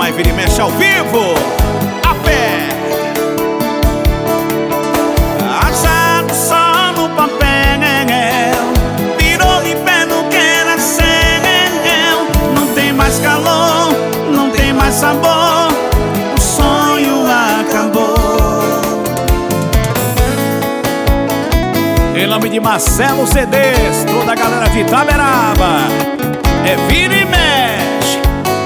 vai, vira e mexe ao vivo. A pé. Achado só no papel, virou em pé no que era céu. Não tem mais calor, não tem mais sabor, o sonho acabou. Em nome de Marcelo CDs, toda a galera de Itaberaba, é vira e mexe.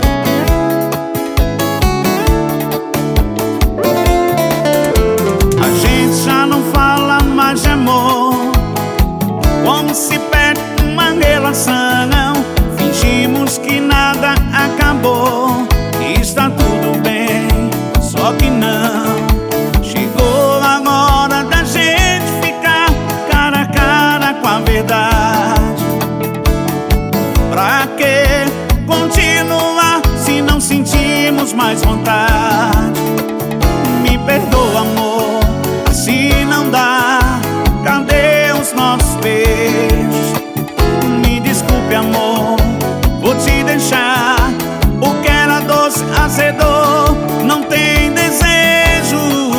A gente já não fala mais de amor, como se perde uma relação. Fingimos que nada acabou, que está tudo bem, só que não. Chegou a hora da gente ficar cara a cara com a verdade. Pra que continuar se não sentimos mais vontade? Me perdoa, amor, assim não dá. Cadê os nossos beijos? Me desculpe, amor, vou te deixar. O que era doce azedou, não tem desejos.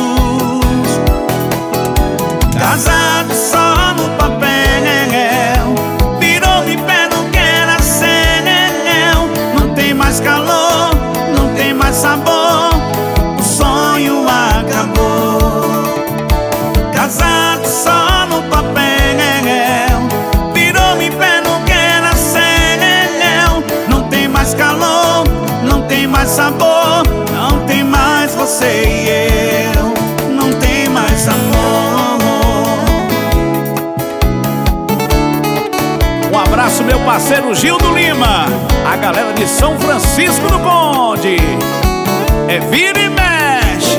Casado só no papel, virou em pé no que era céu. Não tem mais calor, não tem mais sabor, o sonho acabou. Casado só no papel, virou em pé no que era céu. Não tem mais calor, não tem mais sabor, não tem mais você e eu, não tem mais amor. Um abraço, meu parceiro Gildo Lima, a galera de São Francisco do Conde, é vira e mexe.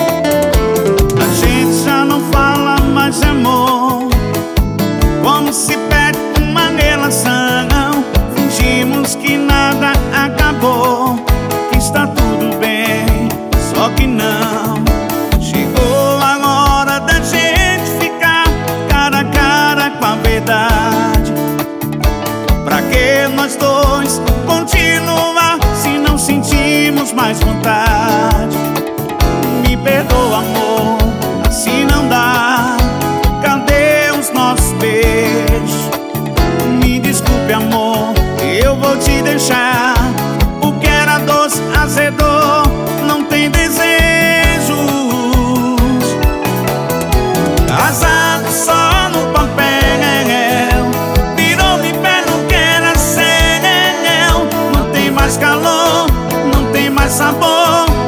A gente já não fala mais de amor, como se perde uma relação. Fingimos que nada acabou, que está tudo bem, só que não. Chegou a hora da gente ficar cara a cara com a verdade. Pra que nós dois continuar se não sentimos mais vontade? Me perdoa, amor, assim não dá. Cadê os nossos beijos? Me desculpe, amor, eu vou te deixar. O que era doce azedou, não tem desejos. Casado só no papel, virou em pé no que era céu. Não tem mais calor, não tem mais sabor,